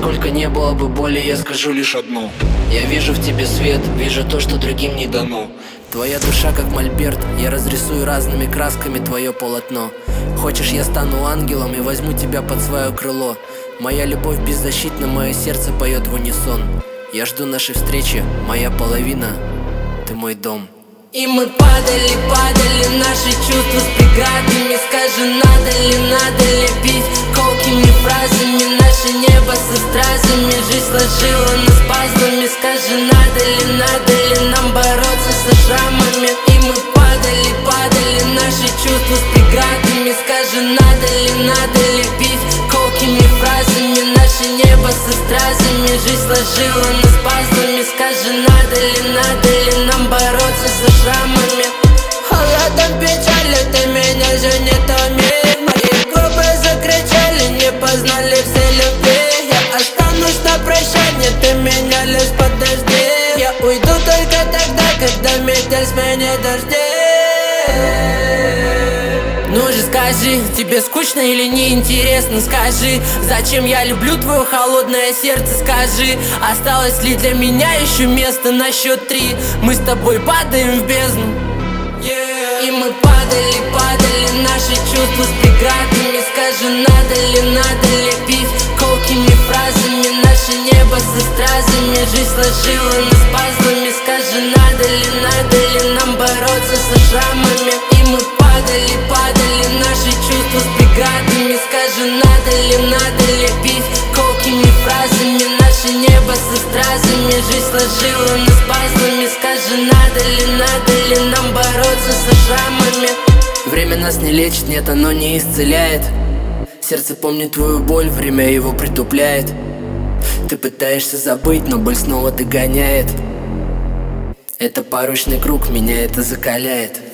сколько не было бы боли, я скажу лишь одну: я вижу в тебе свет, вижу то, что другим не дано. Твоя душа как мольберт, я разрисую разными красками твое полотно. Хочешь, я стану ангелом и возьму тебя под свое крыло. Моя любовь беззащитна, мое сердце поет в унисон. Я жду нашей встречи, моя половина, ты мой дом. И мы падали, наши чувства с преградами. Скажи, надо ли бить колкими фразами наше небо со стразами? Жизнь сложила нас пазлами. Скажи, надо ли нам бороться со шрамами? И мы падали, наши чувства с преградами. Скажи, надо ли бить колкими фразами наше небо со стразами? Жизнь сложила нас пазлами. Скажи, надо ли нам бороться со шрамами? Холодом печали, ты меня же не томи. Мои губы закричали, не познали все любви. Я останусь на прощание, ты меня лишь подожди. Я уйду только тогда, когда метель сменит дожди. Ну же скажи, тебе скучно или неинтересно? Скажи, зачем я люблю твое холодное сердце? Скажи, осталось ли для меня еще место на счет 3? Мы с тобой падаем в бездну. И мы падали, наши чувства с преградами. Скажи, надо ли бить колкими фразами наше небо со стразами? Жизнь сложила нас пазлами. Скажи, надо ли нам бороться со шрамами? И мы падали, наши чувства с преградами. Скажи, надо ли бить колкими фразами наше небо со стразами? Жизнь сложила нас пазлами. Скажи, надо ли нам бороться со шрамами? Время нас не лечит, нет, оно не исцеляет. Сердце помнит твою боль, время его притупляет. Ты пытаешься забыть, но боль снова догоняет. Это порочный круг, меня это закаляет.